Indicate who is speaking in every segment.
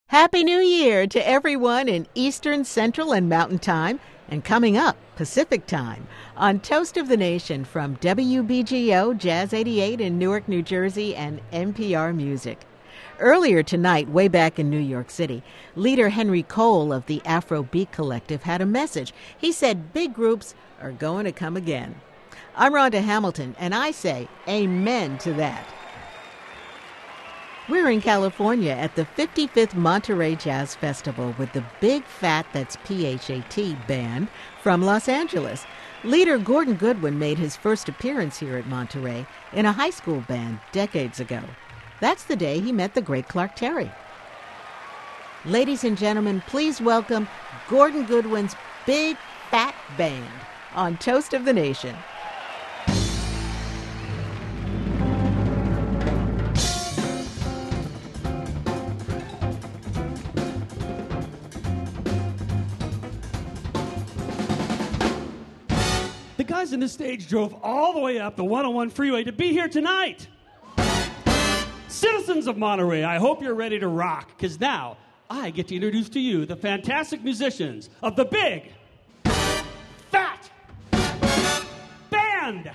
Speaker 1: Happy New Year to everyone in Eastern, Central, and Mountain Time, and coming up, Pacific Time, on Toast of the Nation from WBGO Jazz 88 in Newark, New Jersey, and NPR Music. Earlier tonight, way back in New York City, leader Henry Cole of the Afrobeat Collective had a message. He said big groups are going to come again. I'm Rhonda Hamilton, and I say amen to that. We're in California at the 55th Monterey Jazz Festival with the Big Fat, that's P-H-A-T, band from Los Angeles. Leader Gordon Goodwin made his first appearance here at Monterey in a high school band decades ago. That's the day he met the great Clark Terry. Ladies and gentlemen, please welcome Gordon Goodwin's Big Fat Band on Toast of the Nation.
Speaker 2: The guys on this stage drove all the way up the 101 freeway to be here tonight. Citizens of Monterey, I hope you're ready to rock, because now I get to introduce to you the fantastic musicians of the Big Fat Band.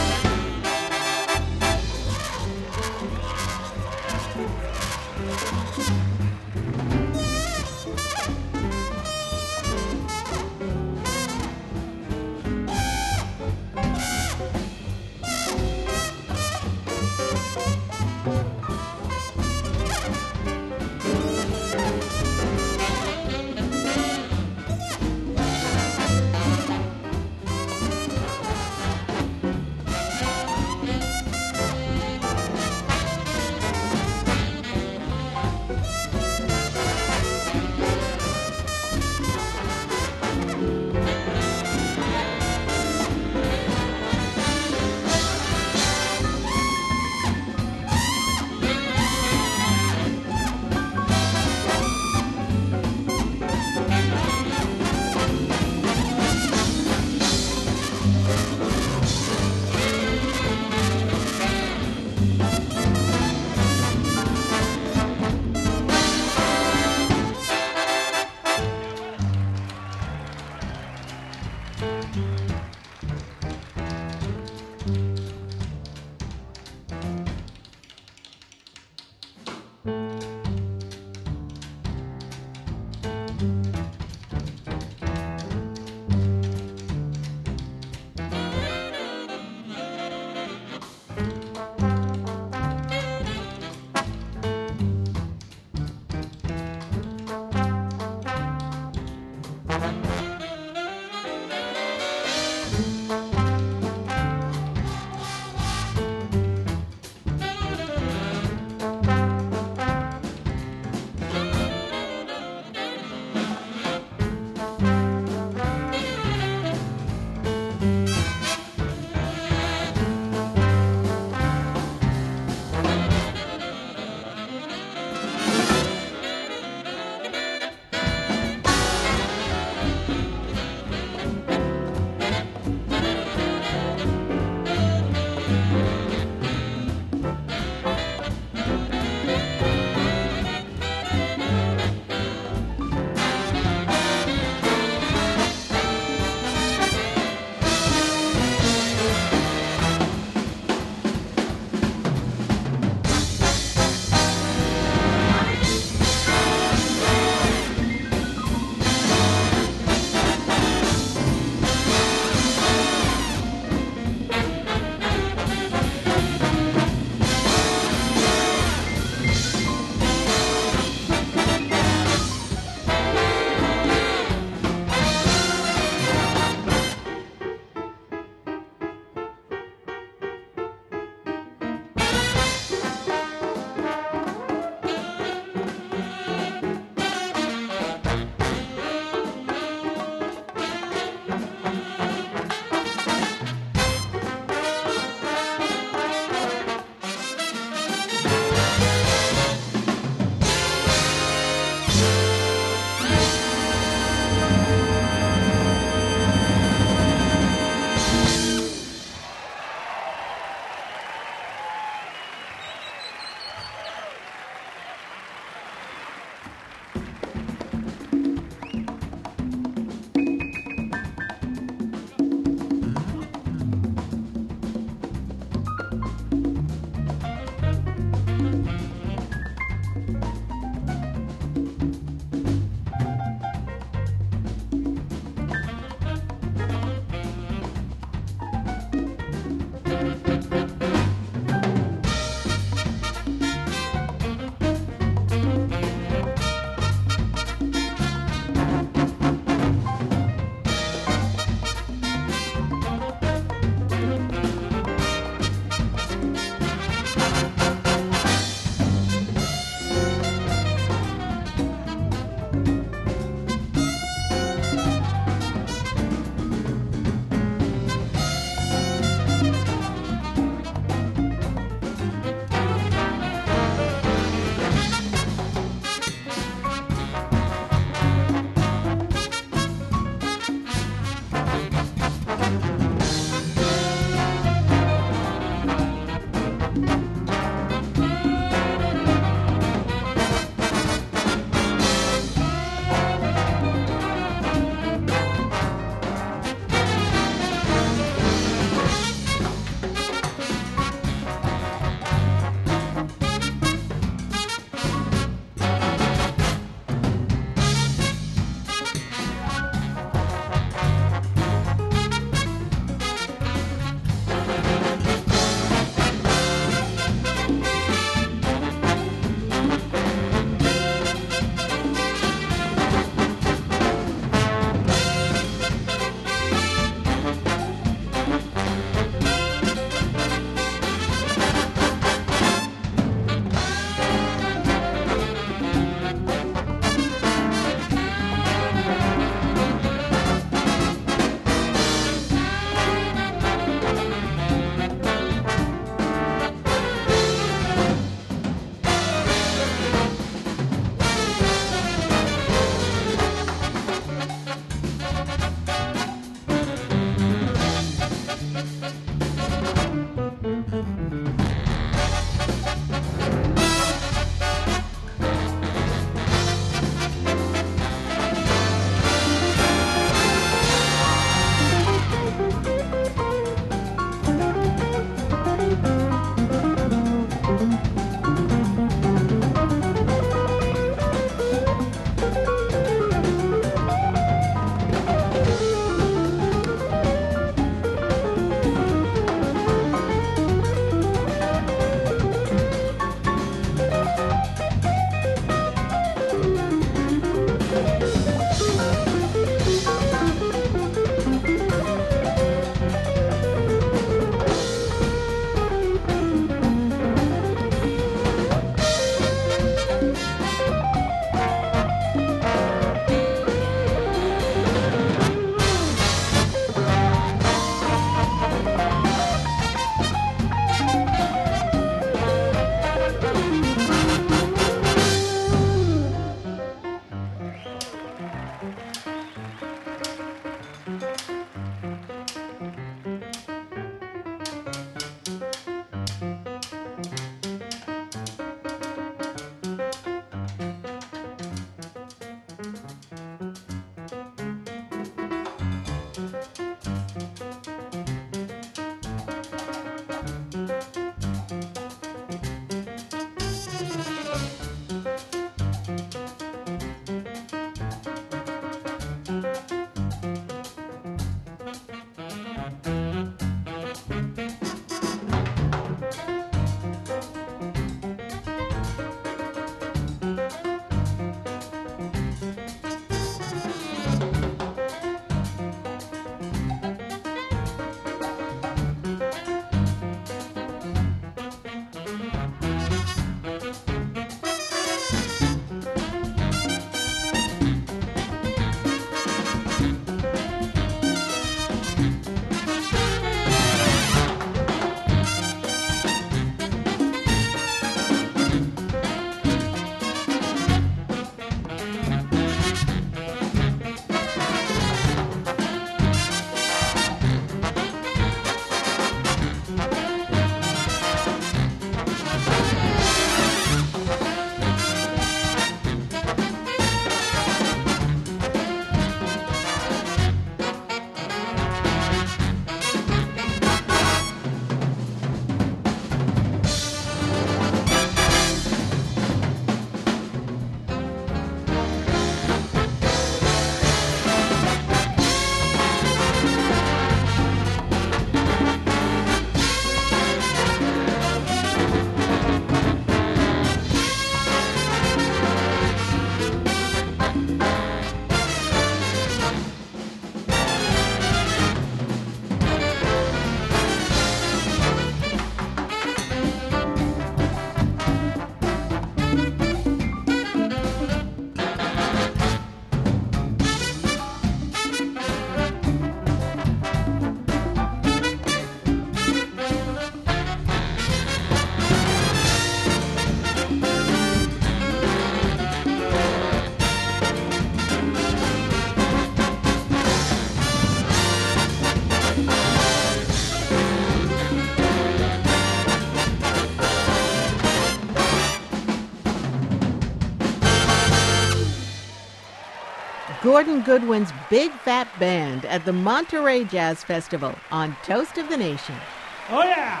Speaker 1: Gordon Goodwin's Big Fat Band at the Monterey Jazz Festival on Toast of the Nation.
Speaker 2: Oh, yeah.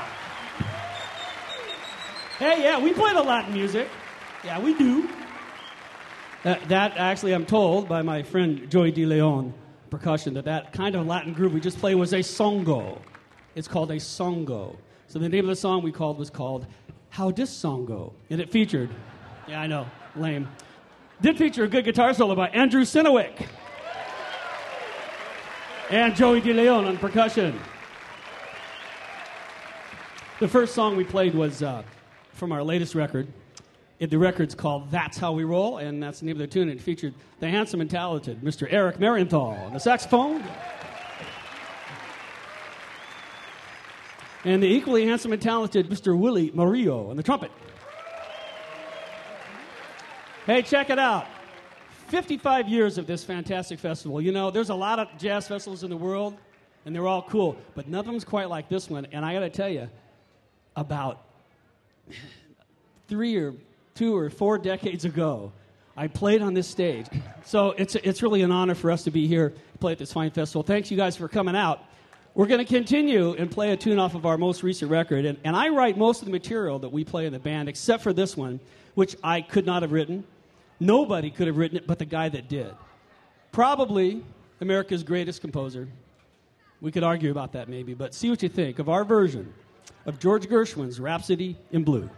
Speaker 2: Hey, yeah, we play the Latin music. Yeah, we do. That actually, I'm told by my friend Joey De Leon, percussion, that kind of Latin groove we just played was a songo. It's called a songo. So the name of the song was called How Dis Songo. And it featured, yeah, I know, lame. Did feature a good guitar solo by Andrew Sinowick. And Joey De Leon on percussion. The first song we played was from our latest record. The record's called That's How We Roll, and that's the name of the tune. It featured the handsome and talented Mr. Eric Marienthal on the saxophone. And the equally handsome and talented Mr. Willie Murillo on the trumpet. Hey, check it out. 55 years of this fantastic festival. You know, there's a lot of jazz festivals in the world, and they're all cool, but none of them's quite like this one. And I got to tell you, about 2 or 4 decades ago, I played on this stage. So it's really an honor for us to be here to play at this fine festival. Thanks, you guys, for coming out. We're going to continue and play a tune off of our most recent record. And I write most of the material that we play in the band, except for this one, which I could not have written. Nobody could have written it but the guy that did. Probably America's greatest composer. We could argue about that maybe, but see what you think of our version of George Gershwin's Rhapsody in Blue.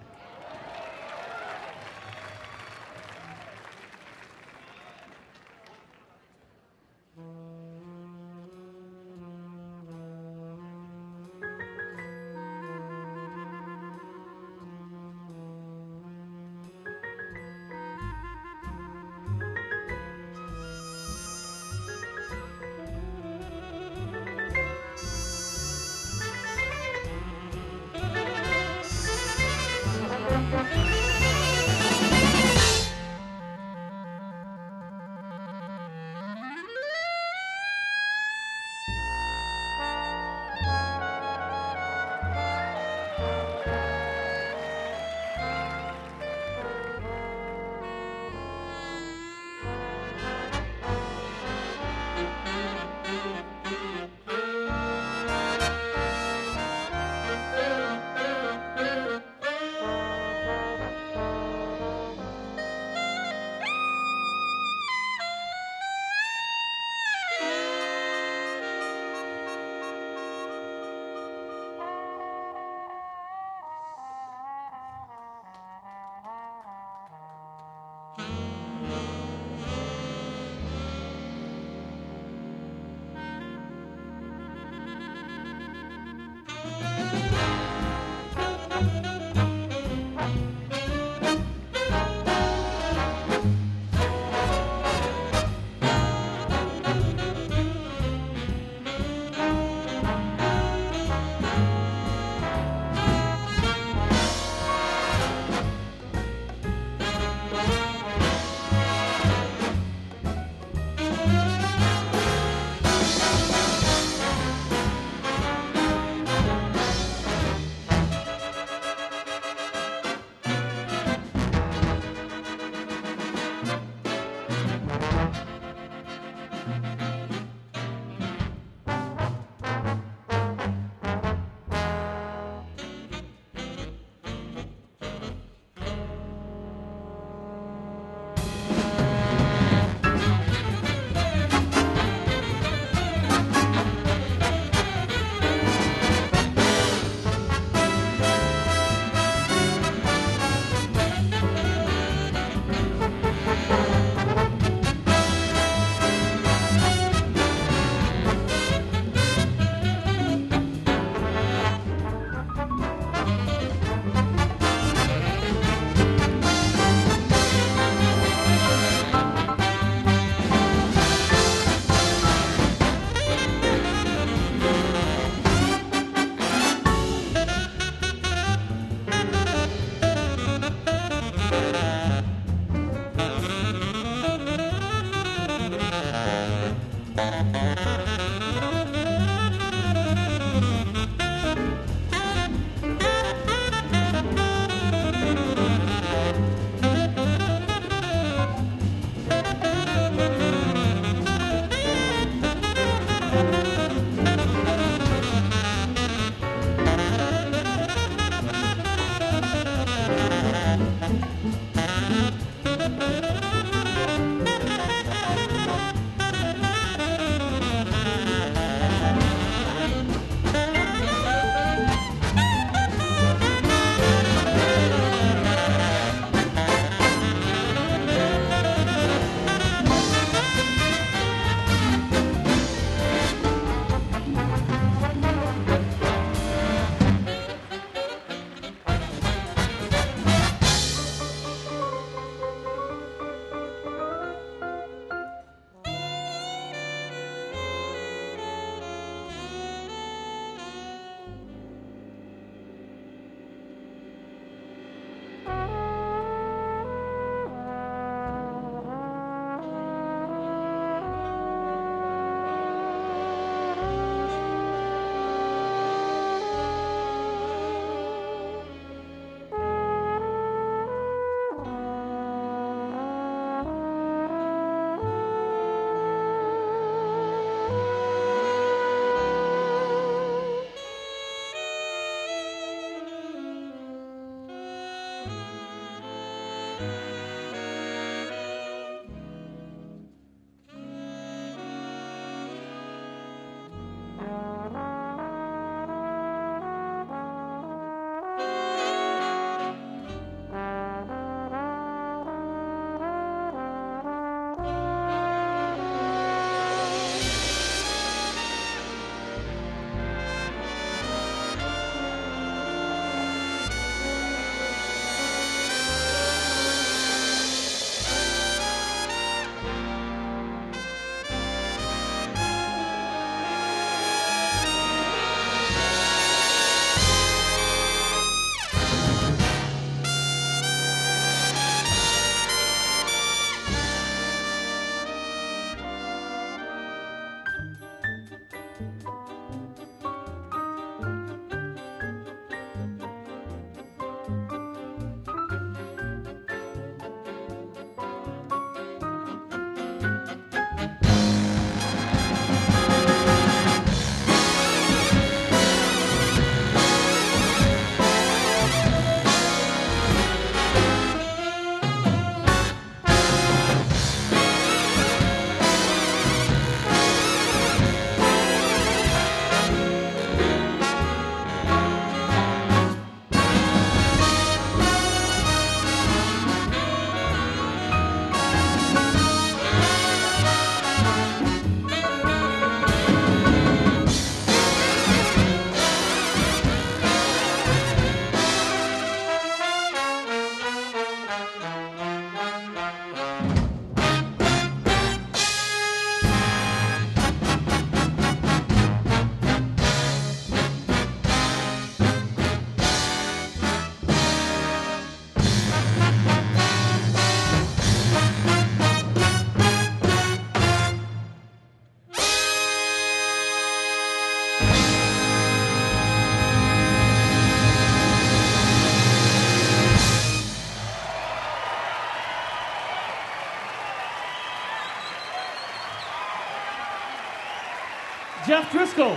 Speaker 2: Jeff Driscoll,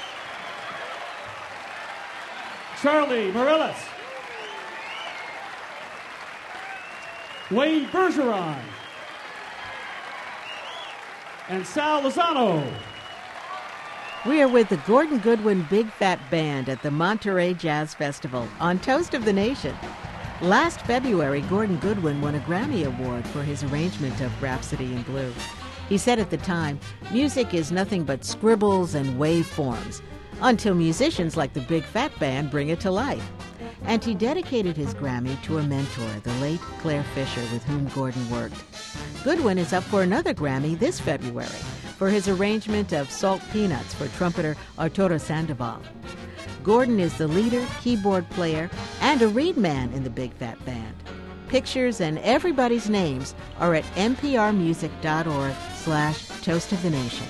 Speaker 2: Charlie Morellis, Wayne Bergeron, and Sal Lozano.
Speaker 1: We are with the Gordon Goodwin Big Fat Band at the Monterey Jazz Festival on Toast of the Nation. Last February, Gordon Goodwin won a Grammy Award for his arrangement of Rhapsody in Blue. He said at the time, music is nothing but scribbles and waveforms, until musicians like the Big Fat Band bring it to life. And he dedicated his Grammy to a mentor, the late Claire Fisher, with whom Gordon worked. Goodwin is up for another Grammy this February for his arrangement of Salt Peanuts for trumpeter Arturo Sandoval. Gordon is the leader, keyboard player, and a reed man in the Big Fat Band. Pictures and everybody's names are at nprmusic.org/Toast of the Nation.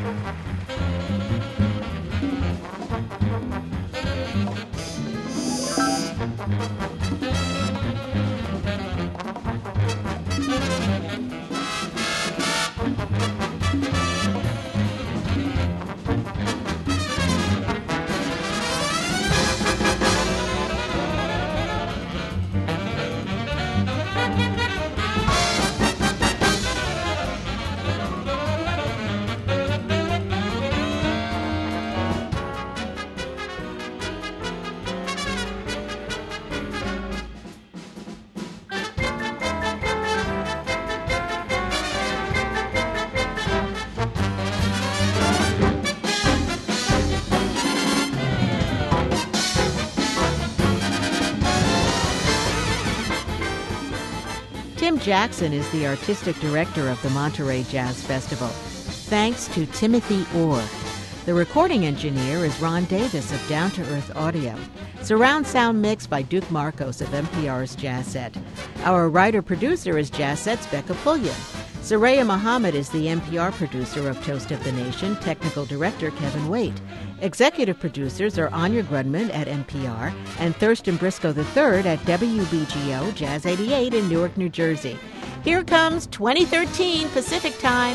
Speaker 1: Tim Jackson is the artistic director of the Monterey Jazz Festival. Thanks to Timothy Orr. The recording engineer is Ron Davis of Down to Earth Audio. Surround sound mix by Duke Marcos of NPR's Jazz Set. Our writer-producer is Jazz Set's Becca Pulliam. Soraya Muhammad is the NPR producer of Toast of the Nation, technical director Kevin Waite. Executive producers are Anya Grudman at NPR and Thurston Briscoe III at WBGO Jazz 88 in Newark, New Jersey. Here comes 2013 Pacific Time.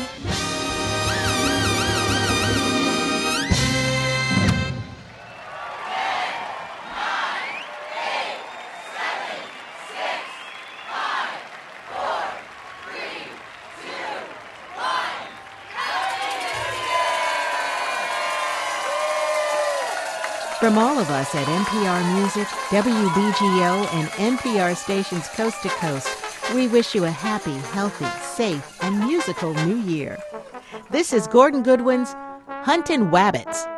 Speaker 1: From all of us at NPR Music, WBGO, and NPR stations coast to coast, we wish you a happy, healthy, safe, and musical new year. This is Gordon Goodwin's Huntin' Wabbits.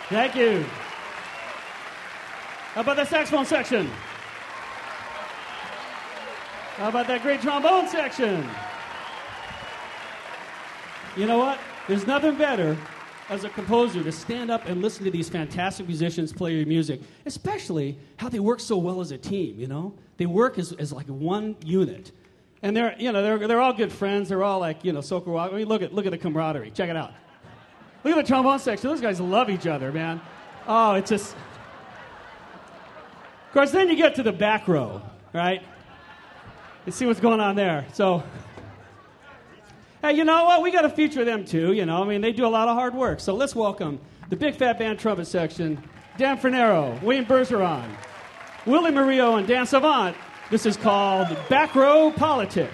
Speaker 2: Thank you. How about the saxophone section? How about that great trombone section? You know what? There's nothing better as a composer to stand up and listen to these fantastic musicians play your music, especially how they work so well as a team, you know? They work as like one unit. And they're all good friends. They're all like, so cool. I mean, look at the camaraderie. Check it out. Look at the trombone section. Those guys love each other, man. Oh, it's just... Of course, then you get to the back row, right? You see what's going on there. So, hey, you know what? We got to feature them too, I mean, they do a lot of hard work. So let's welcome the Big Fat Band trumpet section, Dan Fernero, William Bergeron, Willie Murillo, and Dan Savant. This is called Back Row Politics.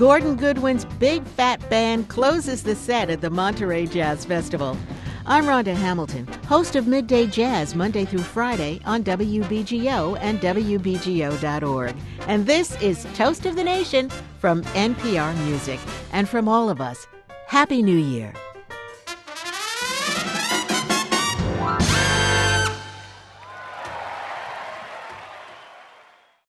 Speaker 1: Gordon Goodwin's Big Fat Band closes the set at the Monterey Jazz Festival. I'm Rhonda Hamilton, host of Midday Jazz Monday through Friday on WBGO and WBGO.org. And this is Toast of the Nation from NPR Music. And from all of us, Happy New Year.